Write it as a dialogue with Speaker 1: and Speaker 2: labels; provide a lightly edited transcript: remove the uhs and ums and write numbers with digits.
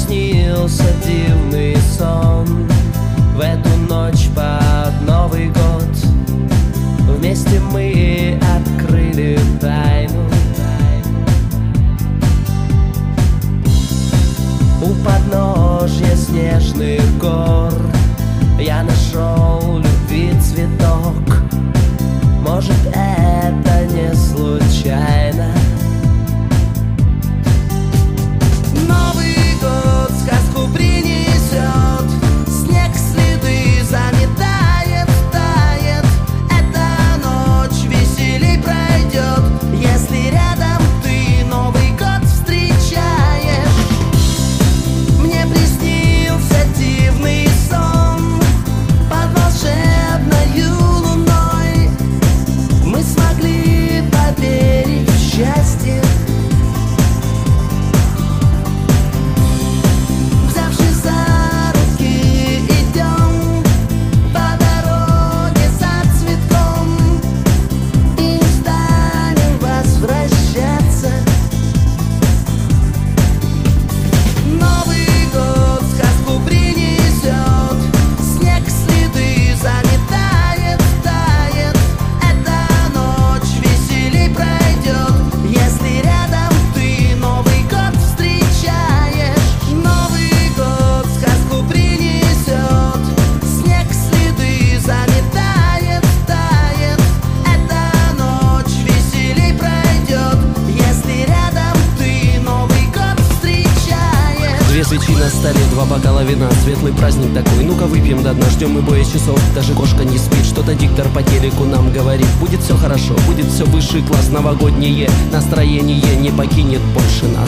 Speaker 1: приснился дивный сон. В эту ночь под Новый год вместе мы открыли тайну. У подножья снежных гор я нашел любви цветок. Может, это не случайно. Новый год сказку принесет, снег следы заметает, тает. Эта ночь веселей пройдет, если рядом ты Новый год встречаешь. Мне приснился дивный сон под волшебною луной. Мы смогли поверить в счастье. Взявшись за руки, идем по дороге за цветком и не станем возвращаться. Новый год сказку принесет, снег следы заметает, тает. Эта ночь веселей пройдет, если рядом ты Новый год встречаешь. Новый год сказку принесет, снег следы заметает, тает. Эта ночь веселей пройдет, если рядом ты Новый год встречаешь.
Speaker 2: Две свечи на столе, два бокала вина. Светлый праздник такой, ну-ка выпьем до дна. Ждем мы боя часов, даже кошка не спит. Что-то диктор по телеку нам говорит. Будет все хорошо, будет все высший класс. Новогоднее настроение не покинет больше нас.